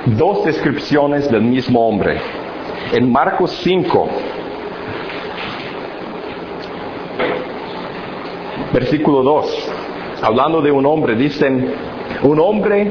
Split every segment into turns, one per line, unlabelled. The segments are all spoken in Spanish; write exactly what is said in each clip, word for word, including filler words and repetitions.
dos descripciones del mismo hombre. En Marcos cinco, versículo dos, hablando de un hombre, dicen, un hombre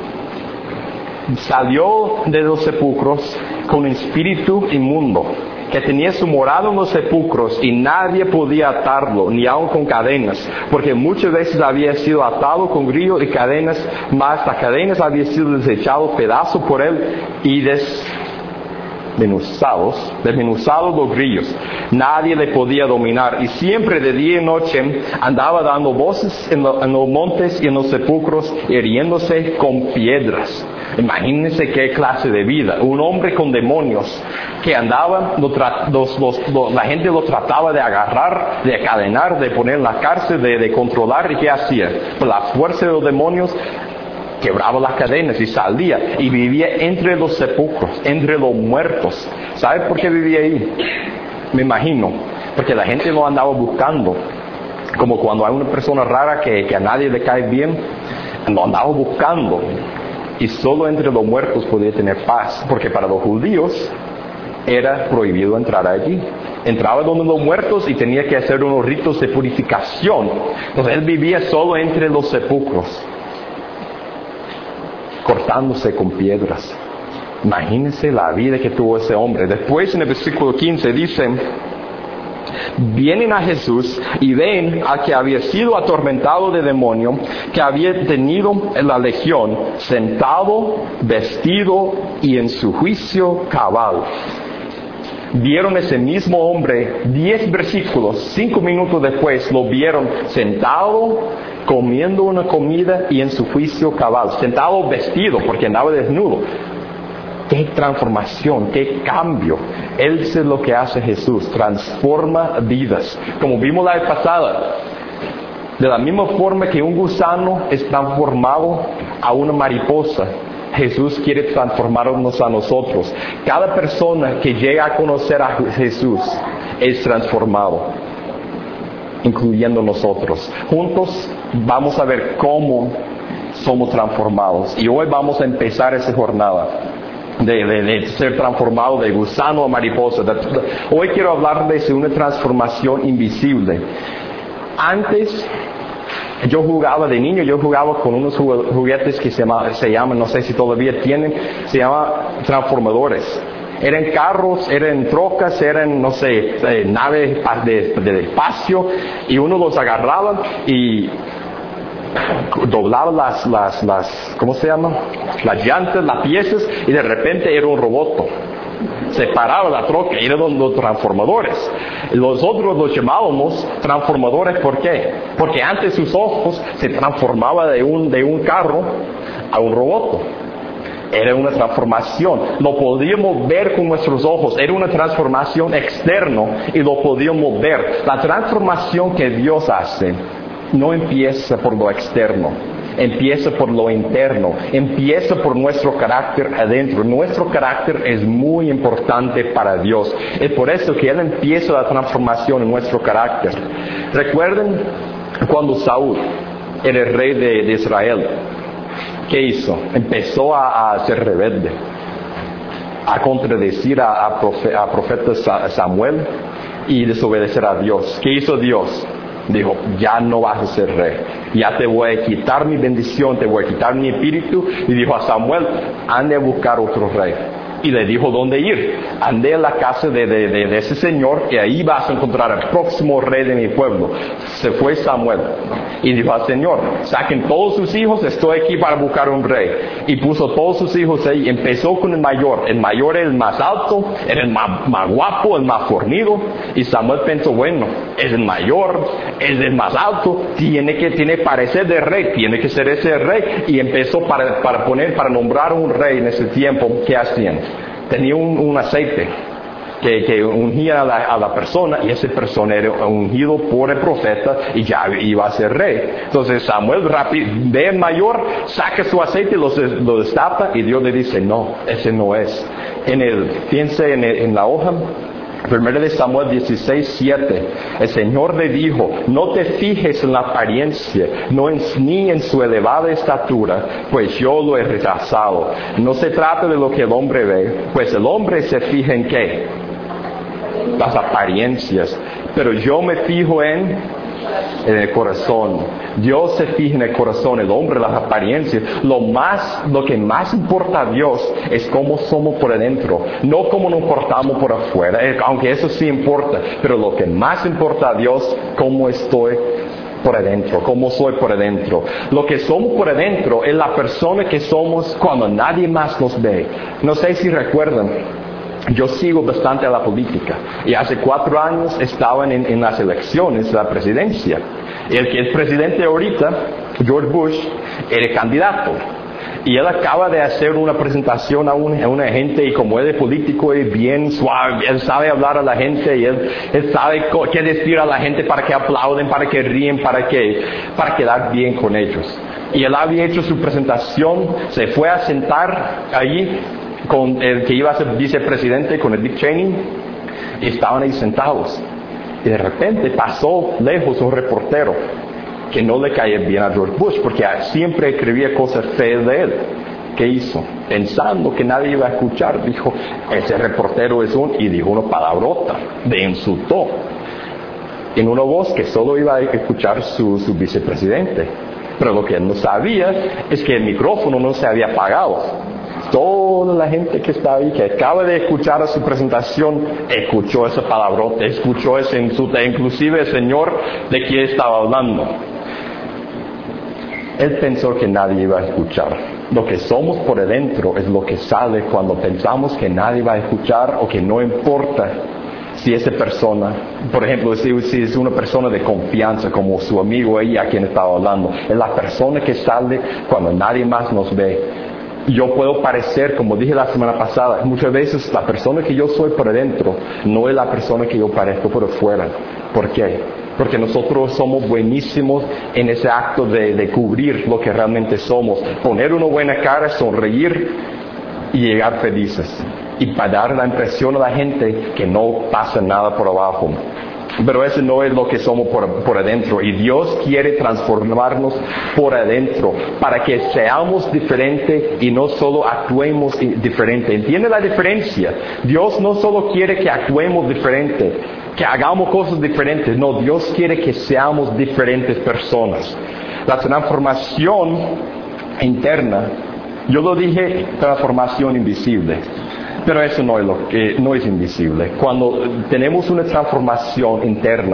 salió de los sepulcros con espíritu inmundo, que tenía su morada en los sepulcros y nadie podía atarlo, ni aun con cadenas, porque muchas veces había sido atado con grillos y cadenas, mas las cadenas habían sido desechadas pedazo por él y desmenuzados, desmenuzados los grillos. Nadie le podía dominar y siempre de día y noche andaba dando voces en, lo, en los montes y en los sepulcros, hiriéndose con piedras. Imagínense qué clase de vida. Un hombre con demonios que andaba, lo tra- los, los, los, la gente lo trataba de agarrar, de encadenar, de poner en la cárcel, de, de controlar. ¿Y qué hacía? Por la fuerza de los demonios, quebraba las cadenas y salía y vivía entre los sepulcros, entre los muertos. ¿Sabe por qué vivía ahí? Me imagino, porque la gente lo andaba buscando. Como cuando hay una persona rara que, que a nadie le cae bien, lo andaba buscando. Y solo entre los muertos podía tener paz, porque para los judíos era prohibido entrar allí. Entraba donde los muertos y tenía que hacer unos ritos de purificación. Entonces él vivía solo entre los sepulcros, cortándose con piedras. Imagínense la vida que tuvo ese hombre. Después en el versículo quince dice, vienen a Jesús y ven al que había sido atormentado de demonio, que había tenido la legión, sentado, vestido y en su juicio cabal. Vieron ese mismo hombre, diez versículos, cinco minutos después, lo vieron sentado, comiendo una comida y en su juicio cabal. Sentado vestido, porque andaba desnudo. ¡Qué transformación! ¡Qué cambio! Él es lo que hace Jesús, transforma vidas. Como vimos la vez pasada, de la misma forma que un gusano es transformado a una mariposa, Jesús quiere transformarnos a nosotros. Cada persona que llega a conocer a Jesús es transformado, incluyendo nosotros. Juntos vamos a ver cómo somos transformados. Y hoy vamos a empezar esa jornada de, de, de ser transformado de gusano a mariposa. Hoy quiero hablarles de una transformación invisible. Antes, yo jugaba de niño, yo jugaba con unos juguetes que se, llama, se llaman, no sé si todavía tienen, se llaman transformadores. Eran carros, eran trocas, eran, no sé, eh, naves de, de, de espacio, y uno los agarraba y doblaba las, las, las, ¿cómo se llama? Las llantas, las piezas, y de repente era un robot. Separaba la troca, eran los, los transformadores. Nosotros los llamábamos transformadores, ¿por qué? Porque antes sus ojos se transformaban de un, de un carro a un robot. Era una transformación, lo podíamos ver con nuestros ojos, era una transformación externa y lo podíamos ver. La transformación que Dios hace no empieza por lo externo, empieza por lo interno, empieza por nuestro carácter adentro. Nuestro carácter es muy importante para Dios. Es por eso que Él empieza la transformación en nuestro carácter. Recuerden cuando Saúl era el rey de, de Israel. ¿Qué hizo? Empezó a, a ser rebelde, a contradecir a, a, profe, a profeta Samuel y desobedecer a Dios. ¿Qué hizo Dios? Dijo, ya no vas a ser rey, ya te voy a quitar mi bendición, te voy a quitar mi espíritu. Y dijo a Samuel, ande a buscar otro rey. Y le dijo dónde ir. Ande a la casa de, de, de, de ese señor, y ahí vas a encontrar al próximo rey de mi pueblo. Se fue Samuel y dijo al Señor, saquen todos sus hijos, estoy aquí para buscar un rey. Y puso todos sus hijos ahí. Empezó con el mayor. El mayor era el más alto, era el más, más guapo, el más fornido. Y Samuel pensó, bueno, es el mayor, es el más alto, tiene que tiene parecer de rey, tiene que ser ese rey. Y empezó para, para poner, para nombrar un rey en ese tiempo. ¿Qué hacían? Tenía un, un aceite que, que ungía a la, a la persona, y ese persona era ungido por el profeta y ya iba a ser rey. Entonces Samuel rápido ve el mayor, saca su aceite, lo, lo destapa, y Dios le dice, no, ese no es. En el, piense en, el, en la hoja, Primero de Samuel dieciséis, siete. El Señor le dijo, no te fijes en la apariencia, no en, ni en su elevada estatura, pues yo lo he rechazado. No se trata de lo que el hombre ve, pues el hombre se fija en ¿qué? Las apariencias. Pero yo me fijo en en el corazón. Dios se fija en el corazón, el hombre, las apariencias. Lo más, lo que más importa a Dios es cómo somos por adentro, no cómo nos portamos por afuera, aunque eso sí importa, pero lo que más importa a Dios, cómo estoy por adentro, cómo soy por adentro. Lo que somos por adentro es la persona que somos cuando nadie más nos ve. No sé si recuerdan, yo sigo bastante a la política y hace cuatro años estaban en, en las elecciones de la presidencia. El que es presidente ahorita, George Bush, era candidato. Y él acaba de hacer una presentación a, un, a una gente, y como él es político es bien suave, él sabe hablar a la gente y él, él sabe qué decir a la gente para que aplauden, para que ríen, para que para quedar bien con ellos. Y él había hecho su presentación, se fue a sentar allí con el que iba a ser vicepresidente, con el Dick Cheney, y estaban ahí sentados. Y de repente pasó lejos un reportero que no le caía bien a George Bush, porque siempre escribía cosas feas de él. ¿Qué hizo? Pensando que nadie iba a escuchar, dijo, ese reportero es un... y dijo una palabrota, le insultó, en una voz que solo iba a escuchar su, su vicepresidente. Pero lo que él no sabía es que el micrófono no se había apagado. Toda la gente que está ahí, que acaba de escuchar su presentación, escuchó esa palabrota, escuchó ese insulto, inclusive el señor de quien estaba hablando. Él pensó que nadie iba a escuchar. Lo que somos por adentro es lo que sale cuando pensamos que nadie va a escuchar o que no importa si esa persona, por ejemplo, si, si es una persona de confianza como su amigo ahí a quien estaba hablando, es la persona que sale cuando nadie más nos ve. Yo puedo parecer, como dije la semana pasada, muchas veces la persona que yo soy por adentro no es la persona que yo parezco por afuera. ¿Por qué? Porque nosotros somos buenísimos en ese acto de, de cubrir lo que realmente somos. Poner una buena cara, sonreír y llegar felices. Y para dar la impresión a la gente que no pasa nada por abajo. Pero eso no es lo que somos por, por adentro. Y Dios quiere transformarnos por adentro para que seamos diferentes y no solo actuemos diferente. ¿Entiende la diferencia? Dios no solo quiere que actuemos diferente, que hagamos cosas diferentes. No, Dios quiere que seamos diferentes personas. La transformación interna, yo lo dije, transformación invisible. Pero eso no es lo que no es invisible. Cuando tenemos una transformación interna,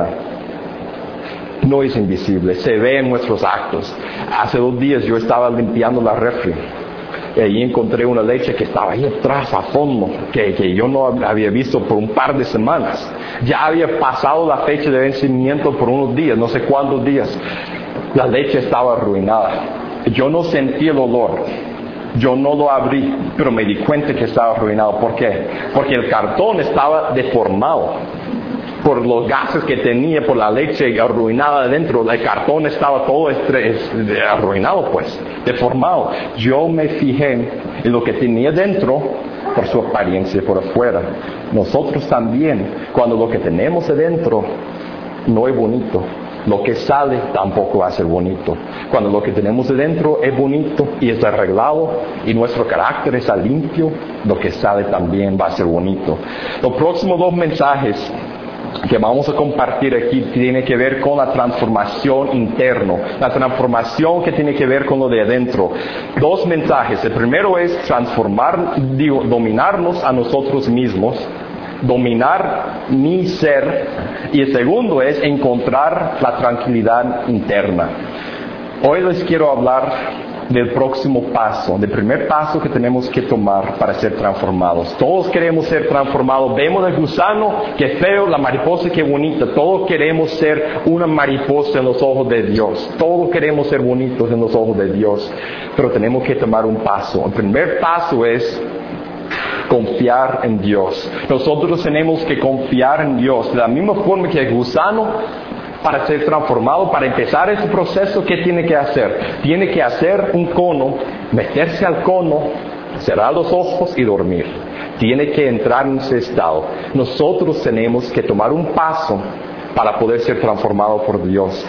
no es invisible, se ve en nuestros actos. Hace dos días yo estaba limpiando la refri y ahí encontré una leche que estaba ahí atrás a fondo, que, que yo no había visto por un par de semanas. Ya había pasado la fecha de vencimiento por unos días, no sé cuántos días. La leche estaba arruinada. Yo no sentí el olor. Yo no lo abrí, pero me di cuenta que estaba arruinado. ¿Por qué? Porque el cartón estaba deformado. Por los gases que tenía, por la leche arruinada adentro, el cartón estaba todo estres, arruinado, pues, deformado. Yo me fijé en lo que tenía dentro por su apariencia por afuera. Nosotros también, cuando lo que tenemos adentro no es bonito, lo que sale tampoco va a ser bonito. Cuando lo que tenemos dentro es bonito y es arreglado y nuestro carácter está limpio, lo que sale también va a ser bonito. Los próximos dos mensajes que vamos a compartir aquí tienen que ver con la transformación interna, la transformación que tiene que ver con lo de adentro. Dos mensajes. El primero es transformar, digo, dominarnos a nosotros mismos. Dominar mi ser, y el segundo es encontrar la tranquilidad interna. Hoy les quiero hablar del próximo paso, del primer paso que tenemos que tomar para ser transformados. Todos queremos ser transformados. Vemos el gusano, qué feo, la mariposa, qué bonita. Todos queremos ser una mariposa en los ojos de Dios. Todos queremos ser bonitos en los ojos de Dios, pero tenemos que tomar un paso. El primer paso es confiar en Dios. Nosotros tenemos que confiar en Dios. De la misma forma que el gusano, para ser transformado, para empezar ese proceso, ¿qué tiene que hacer? Tiene que hacer un cono, meterse al cono, cerrar los ojos y dormir. tiene que entrar en ese estado. Nosotros tenemos que tomar un paso para poder ser transformados por Dios.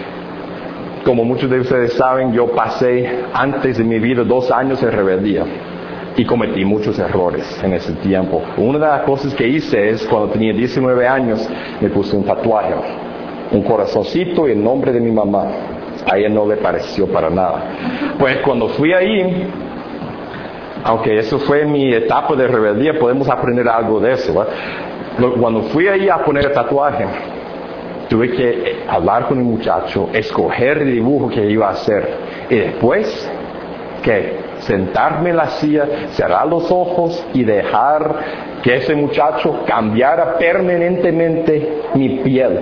Como muchos de ustedes saben, yo pasé antes de mi vida dos años en rebeldía y cometí muchos errores en ese tiempo. Una de las cosas que hice es, cuando tenía diecinueve años, me puse un tatuaje, un corazoncito y el nombre de mi mamá. A ella no le pareció para nada. Pues cuando fui ahí, aunque eso fue mi etapa de rebeldía, podemos aprender algo de eso, ¿verdad? Cuando fui ahí a poner el tatuaje, tuve que hablar con el muchacho, escoger el dibujo que iba a hacer, y después, ¿qué? Sentarme en la silla, cerrar los ojos y dejar que ese muchacho cambiara permanentemente mi piel.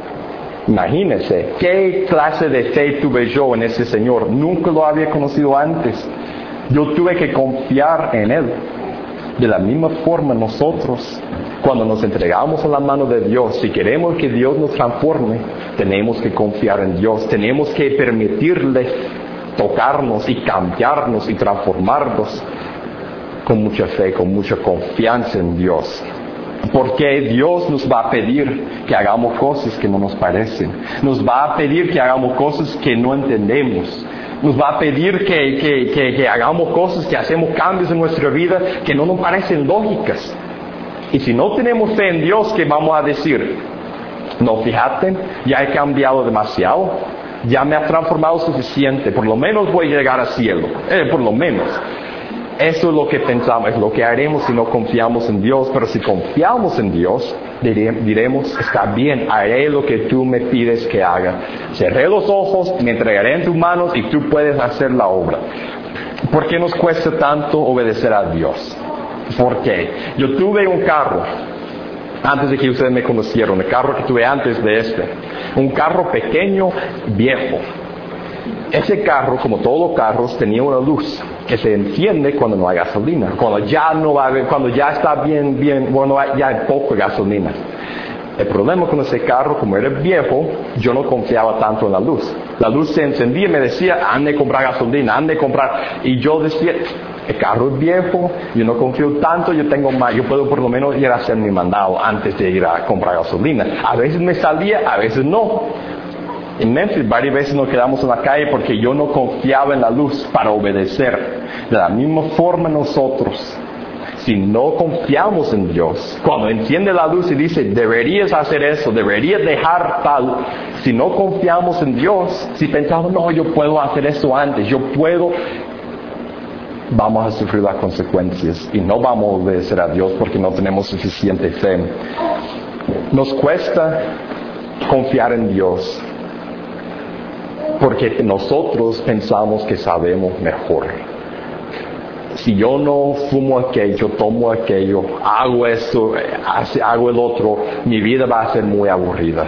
Imagínense, ¿qué clase de fe tuve yo en ese Señor? Nunca lo había conocido antes. Yo tuve que confiar en Él. De la misma forma nosotros, cuando nos entregamos a la mano de Dios, si queremos que Dios nos transforme, tenemos que confiar en Dios. Tenemos que permitirle tocarnos y cambiarnos y transformarnos con mucha fe, con mucha confianza en Dios. Porque Dios nos va a pedir que hagamos cosas que no nos parecen. Nos va a pedir que hagamos cosas que no entendemos. Nos va a pedir que, que, que, que hagamos cosas, que hacemos cambios en nuestra vida que no nos parecen lógicas. Y si no tenemos fe en Dios, ¿qué vamos a decir? No, fíjate, ya he cambiado demasiado, ya me ha transformado suficiente, por lo menos voy a llegar al cielo, eh, por lo menos. Eso es lo que pensamos, es lo que haremos si no confiamos en Dios. Pero si confiamos en Dios, diremos, está bien, haré lo que tú me pides que haga. Cerré los ojos, me entregaré en tus manos y tú puedes hacer la obra. ¿Por qué nos cuesta tanto obedecer a Dios? ¿Por qué? Yo tuve un carro, antes de que ustedes me conocieron, el carro que tuve antes de este. Un carro pequeño, viejo. Ese carro, como todos los carros, tenía una luz que se enciende cuando no hay gasolina, cuando ya no va a haber, cuando ya está bien, bien, bueno, ya hay poco gasolina. El problema con ese carro, como era viejo, yo no confiaba tanto en la luz. La luz se encendía y me decía, ande a comprar gasolina, ande a comprar, y yo decía, el carro es viejo, yo no confío tanto, yo tengo más, yo puedo por lo menos ir a hacer mi mandado antes de ir a comprar gasolina. A veces me salía, a veces no. En Memphis varias veces nos quedamos en la calle porque yo no confiaba en la luz para obedecer. De la misma forma nosotros, si no confiamos en Dios, cuando enciende la luz y dice, deberías hacer eso, deberías dejar tal, si no confiamos en Dios, si pensamos, no, yo puedo hacer eso antes, yo puedo, vamos a sufrir las consecuencias y no vamos a obedecer a Dios porque no tenemos suficiente fe. Nos cuesta confiar en Dios porque nosotros pensamos que sabemos mejor. Si yo no fumo aquello, tomo aquello, hago esto, hago el otro, mi vida va a ser muy aburrida.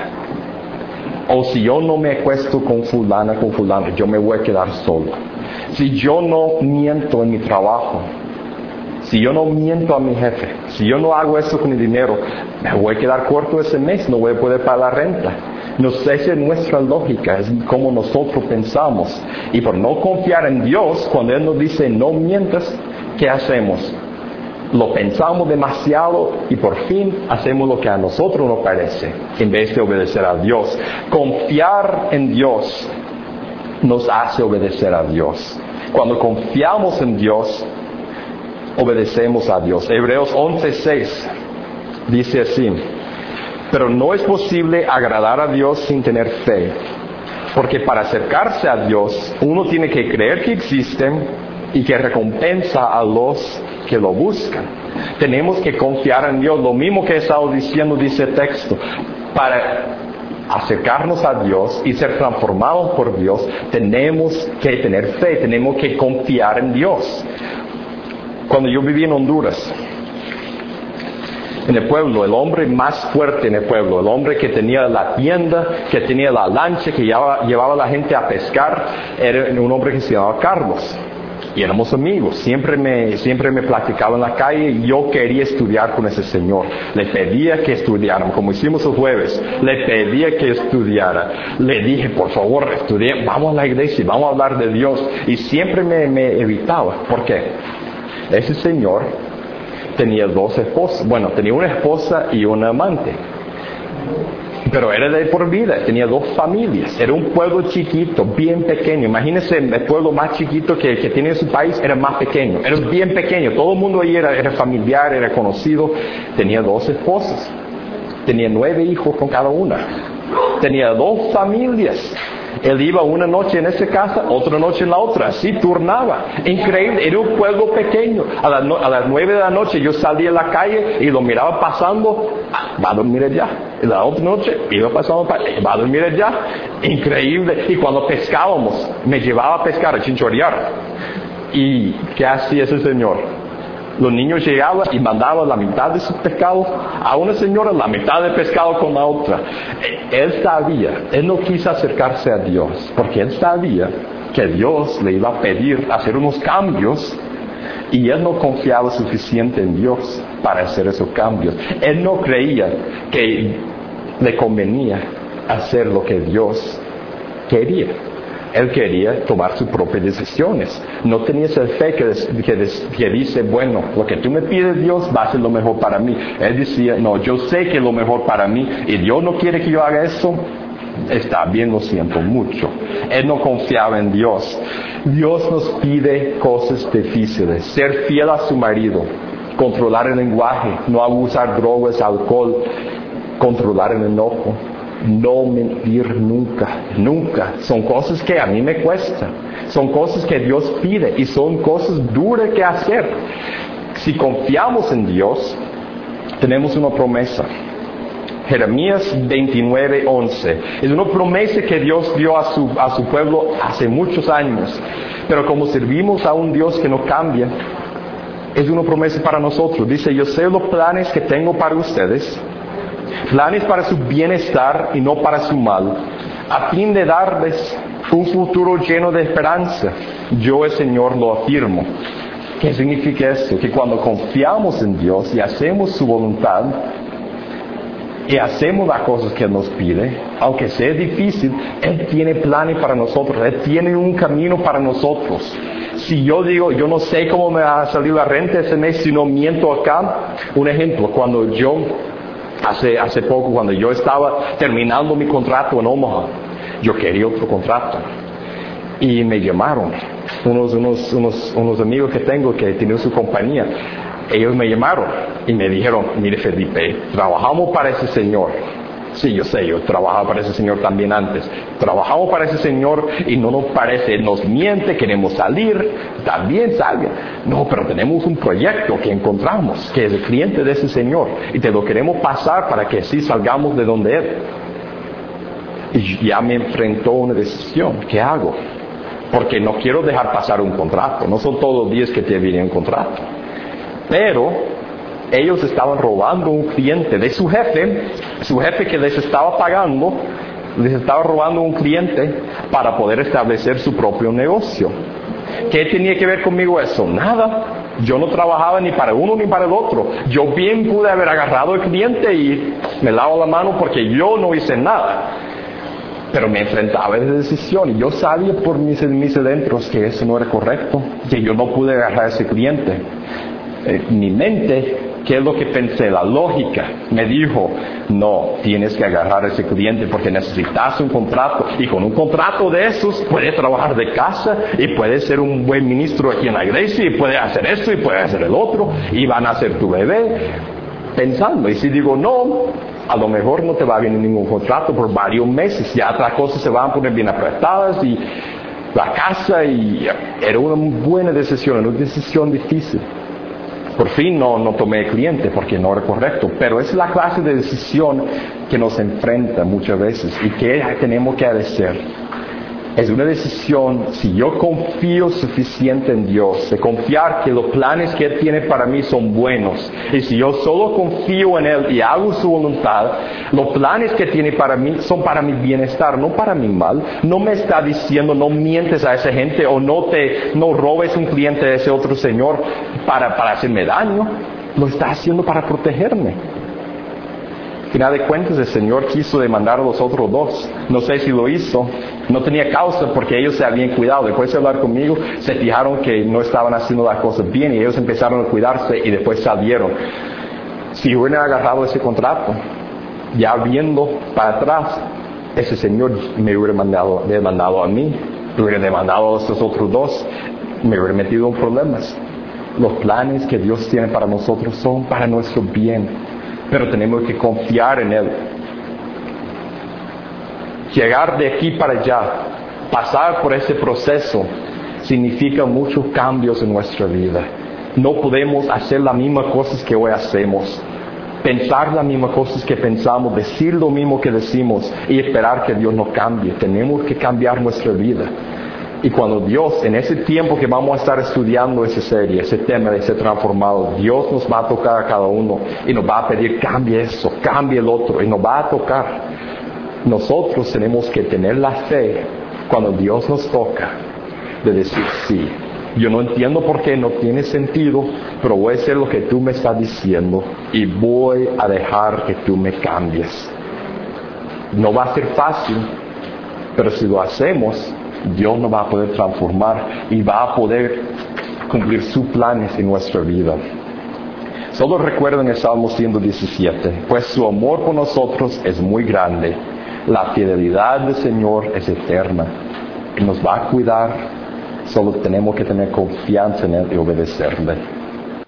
O si yo no me acuesto con fulana, con fulano, yo me voy a quedar solo. Si yo no miento en mi trabajo, si yo no miento a mi jefe, si yo no hago eso con el dinero, me voy a quedar corto ese mes, no voy a poder pagar la renta. No sé, esa es nuestra lógica, es como nosotros pensamos. Y por no confiar en Dios, cuando Él nos dice no mientas, ¿qué hacemos? Lo pensamos demasiado y por fin hacemos lo que a nosotros nos parece, en vez de obedecer a Dios. Confiar en Dios nos hace obedecer a Dios. Cuando confiamos en Dios, obedecemos a Dios. Hebreos once seis dice así: pero no es posible agradar a Dios sin tener fe, porque para acercarse a Dios uno tiene que creer que existe y que recompensa a los que lo buscan. Tenemos que confiar en Dios. Lo mismo que he estado diciendo dice el texto. Para acercarnos a Dios y ser transformados por Dios, tenemos que tener fe, tenemos que confiar en Dios. Cuando yo viví en Honduras, en el pueblo, el hombre más fuerte en el pueblo, el hombre que tenía la tienda, que tenía la lancha, que llevaba, llevaba a la gente a pescar, era un hombre que se llamaba Carlos. Y éramos amigos, siempre me, siempre me platicaba en la calle y yo quería estudiar con ese señor. Le pedía que estudiara, como hicimos el jueves, le pedía que estudiara. Le dije, por favor, estudie, vamos a la iglesia, vamos a hablar de Dios. Y siempre me, me evitaba. ¿Por qué? Ese señor tenía dos esposas. Bueno, tenía una esposa y una amante. Pero era de por vida, tenía dos familias. Era un pueblo chiquito, bien pequeño. Imagínense, el pueblo más chiquito que, que tiene en su país era más pequeño. Era bien pequeño. Todo el mundo ahí era, era familiar, era conocido. Tenía dos esposas. Tenía nueve hijos con cada una. Tenía dos familias. Él iba una noche en esa casa, otra noche en la otra, así turnaba. Increíble, era un pueblo pequeño. A, la no, a las nueve de la noche yo salía a la calle y lo miraba pasando, ah, va a dormir allá. Y la otra noche iba pasando, va a dormir allá. Increíble. Y cuando pescábamos, me llevaba a pescar, a chinchorear. ¿Y qué hacía ese señor? Los niños llegaban y mandaban la mitad de sus pescados a una señora, la mitad de pescado con la otra. Él sabía, él no quiso acercarse a Dios, porque él sabía que Dios le iba a pedir hacer unos cambios, y él no confiaba suficiente en Dios para hacer esos cambios. Él no creía que le convenía hacer lo que Dios quería. Él quería tomar sus propias decisiones. No tenía esa fe que, que, que dice, bueno, lo que tú me pides, Dios, va a ser lo mejor para mí. Él decía, no, yo sé que es lo mejor para mí y Dios no quiere que yo haga eso. Está bien, lo siento mucho. Él no confiaba en Dios. Dios nos pide cosas difíciles. Ser fiel a su marido, controlar el lenguaje, no abusar drogas, alcohol, controlar el enojo. No mentir nunca, nunca. Son cosas que a mí me cuestan. Son cosas que Dios pide y son cosas duras que hacer. Si confiamos en Dios, tenemos una promesa. Jeremías veintinueve once. Es una promesa que Dios dio a su, a su pueblo hace muchos años. Pero como servimos a un Dios que no cambia, es una promesa para nosotros. Dice, yo sé los planes que tengo para ustedes, planes para su bienestar y no para su mal, a fin de darles un futuro lleno de esperanza. Yo, el Señor, lo afirmo. ¿Qué significa eso? Que cuando confiamos en Dios y hacemos su voluntad y hacemos las cosas que Él nos pide, aunque sea difícil, Él tiene planes para nosotros. Él tiene un camino para nosotros. Si yo digo, yo no sé cómo me va a salir la renta ese mes si no miento acá. Un ejemplo, cuando yo Hace, hace poco, cuando yo estaba terminando mi contrato en Omaha, yo quería otro contrato. Y me llamaron, unos, unos, unos, unos amigos que tengo que tienen su compañía. Ellos me llamaron y me dijeron, mire Felipe, trabajamos para ese señor. Sí, yo sé, yo trabajaba para ese señor también antes. Trabajamos para ese señor y no nos parece, nos miente, queremos salir, también salga. No, pero tenemos un proyecto que encontramos, que es el cliente de ese señor, y te lo queremos pasar para que así salgamos de donde él. Y ya me enfrentó una decisión, ¿qué hago? Porque no quiero dejar pasar un contrato, no son todos los días que te viene un contrato. Pero ellos estaban robando un cliente de su jefe, su jefe que les estaba pagando, les estaba robando un cliente para poder establecer su propio negocio. ¿Qué tenía que ver conmigo eso? Nada. Yo no trabajaba ni para uno ni para el otro. Yo bien pude haber agarrado al cliente y me lavo la mano porque yo no hice nada. Pero me enfrentaba a esa decisión y yo sabía por mis, mis adentros que eso no era correcto, que yo no pude agarrar a ese cliente. Eh, mi mente, ¿qué es lo que pensé? La lógica me dijo, no, tienes que agarrar a ese cliente porque necesitas un contrato. Y con un contrato de esos, puedes trabajar de casa y puedes ser un buen ministro aquí en la iglesia y puedes hacer esto y puedes hacer el otro y van a ser tu bebé. Pensando, y si digo no, a lo mejor no te va a venir ningún contrato por varios meses. Ya otras cosas se van a poner bien apretadas y la casa, y era una buena decisión, una decisión difícil. Por fin no, no tomé el cliente porque no era correcto, pero es la clase de decisión que nos enfrenta muchas veces. ¿Y qué tenemos que hacer? Es una decisión, si yo confío suficiente en Dios, de confiar que los planes que Él tiene para mí son buenos, y si yo solo confío en Él y hago su voluntad, los planes que tiene para mí son para mi bienestar, no para mi mal. No me está diciendo no mientes a esa gente o no te no robes un cliente de ese otro señor para, para hacerme daño. Lo está haciendo para protegerme. Al final de cuentas, el Señor quiso demandar a los otros dos. No sé si lo hizo. No tenía causa porque ellos se habían cuidado. Después de hablar conmigo, se fijaron que no estaban haciendo las cosas bien y ellos empezaron a cuidarse y después salieron. Si hubieran agarrado ese contrato, ya viendo para atrás, ese Señor me hubiera mandado, demandado a mí, me hubiera demandado a estos otros dos, me hubiera metido en problemas. Los planes que Dios tiene para nosotros son para nuestro bien, pero tenemos que confiar en Él. Llegar de aquí para allá, pasar por ese proceso, significa muchos cambios en nuestra vida. No podemos hacer las mismas cosas que hoy hacemos, pensar las mismas cosas que pensamos, decir lo mismo que decimos y esperar que Dios nos cambie. Tenemos que cambiar nuestra vida. Y cuando Dios, en ese tiempo que vamos a estar estudiando esa serie, ese tema de ser transformado, Dios nos va a tocar a cada uno y nos va a pedir, cambie eso, cambie el otro, y nos va a tocar. Nosotros tenemos que tener la fe cuando Dios nos toca de decir, sí, yo no entiendo por qué, no tiene sentido, pero voy a hacer lo que tú me estás diciendo y voy a dejar que tú me cambies. No va a ser fácil, pero si lo hacemos, Dios nos va a poder transformar y va a poder cumplir sus planes en nuestra vida. Solo recuerden el Salmo ciento diecisiete, pues su amor por nosotros es muy grande, la fidelidad del Señor es eterna, y nos va a cuidar, solo tenemos que tener confianza en Él y obedecerle.